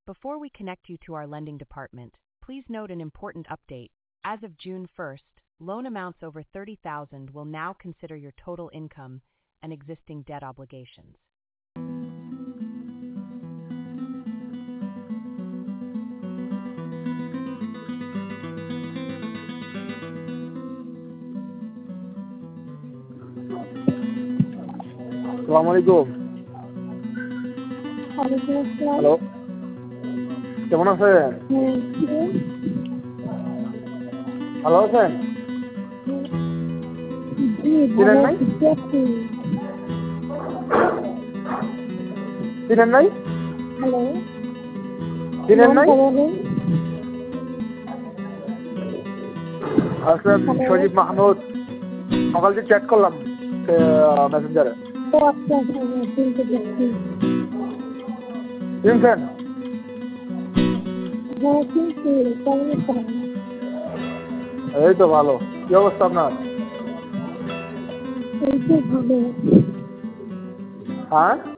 Before we connect you to our lending department, please note an important update. As of June 1st, loan amounts over $30,000 will now consider your total income and existing debt obligations. আসসালামু আলাইকুম। Hello, কেমন আছেন? ভালো আছেন? চিনেন নাই? চিনেন নাই? চিনেন নাই? আসলে সজীব মাহমুদ, সকাল থেকে চ্যাট করলাম মেসেঞ্জারে। চিনছেন? এই তো ভালো। কি অবস্থা আপনার? হ্যাঁ।